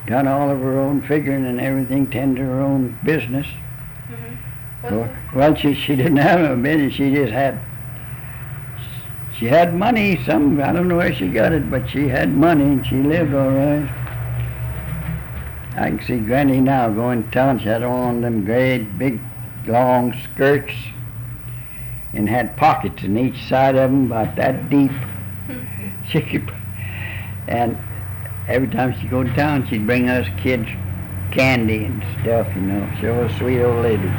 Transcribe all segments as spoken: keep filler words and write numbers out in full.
done all of her own figuring and everything, tended her own business. Mm-hmm. Well, well, she she didn't have no business. She just had she had money. Some I don't know where she got it, but she had money and she lived all right. I can see Granny now going to town. She had on them great big long skirts and had pockets in each side of them about that deep. She could, and every time she'd go to town, she'd bring us kids candy and stuff, you know. She was a sweet old lady.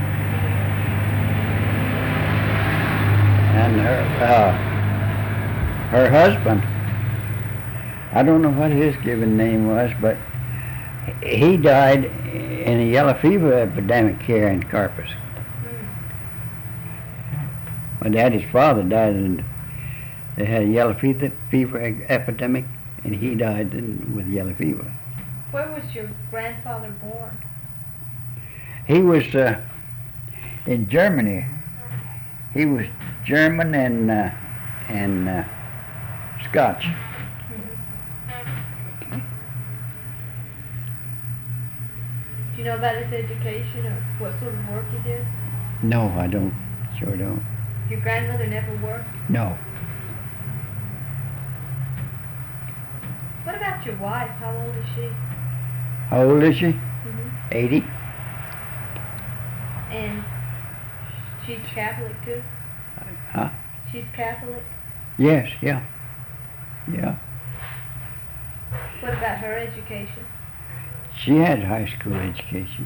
And her, uh, her husband, I don't know what his given name was, but he died in a yellow fever epidemic here in Carpus. My daddy's father died in, they had a yellow fever, fever epidemic, and he died in, with yellow fever. Where was your grandfather born? He was uh, in Germany. He was German and uh, and uh, Scotch. Mm-hmm. Do you know about his education or what sort of work he did? No, I don't. Sure don't. Your grandmother never worked? No. What about your wife? How old is she? How old is she? Mm-hmm. eighty. And she's Catholic too? Huh? She's Catholic? Yes, yeah. Yeah. What about her education? She had high school education.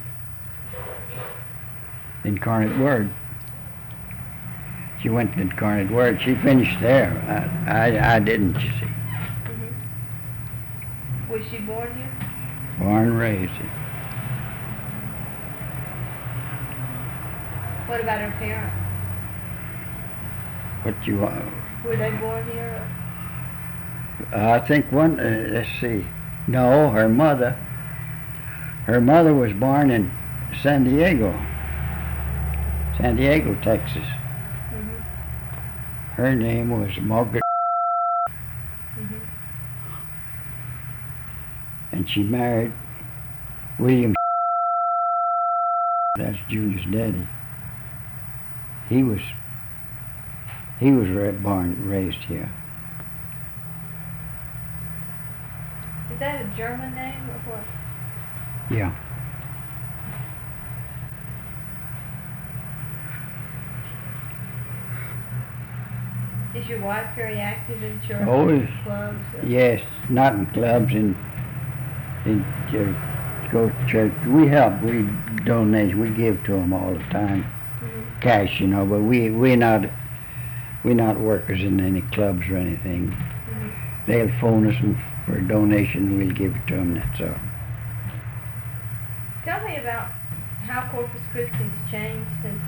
Incarnate Word. She went to Incarnate Word. She finished there. I, I, I didn't, you see. Mm-hmm. Was she born here? Born and raised here. What about her parents? What you want? Were they born here? I think one, uh, let's see. No, her mother. Her mother was born in San Diego. San Diego, Texas. Mm-hmm. Her name was Margaret. Mm-hmm. And she married William. That's Julia's daddy. He was he was ra- born raised here. Is that a German name or what? Yeah. Is your wife very active in church? Oh, or yes. clubs? Or? Yes, not in clubs, in in church. Go to church. We help. We donate. We give to them all the time, Mm-hmm. cash, you know. But we we not we not workers in any clubs or anything. Mm-hmm. They'll phone us and for a donation. We'll give it to them. That's all. Tell me about how Corpus Christi's changed since.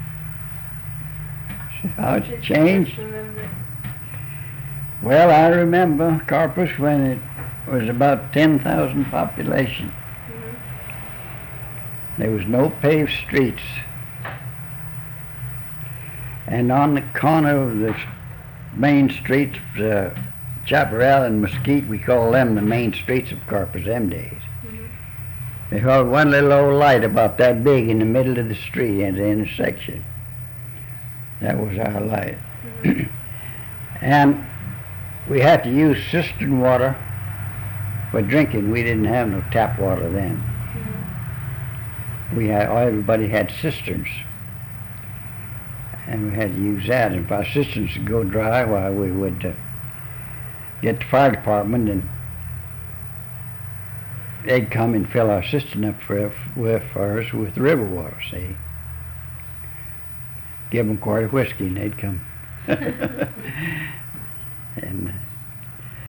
How since it's you changed. first remember it. Well, I remember Corpus when it was about ten thousand population. Mm-hmm. There was no paved streets. And on the corner of the main streets, uh, Chaparral and Mesquite, we call them the main streets of Corpus them days. Mm-hmm. They had one little old light about that big in the middle of the street at the intersection. That was our light. Mm-hmm. And we had to use cistern water for drinking. We didn't have no tap water then. Mm-hmm. We had, everybody had cisterns. And we had to use that. And if our cisterns would go dry, why we would uh, get the fire department and they'd come and fill our cistern up for, with, for us with river water, see. Give them a quart of whiskey and they'd come. And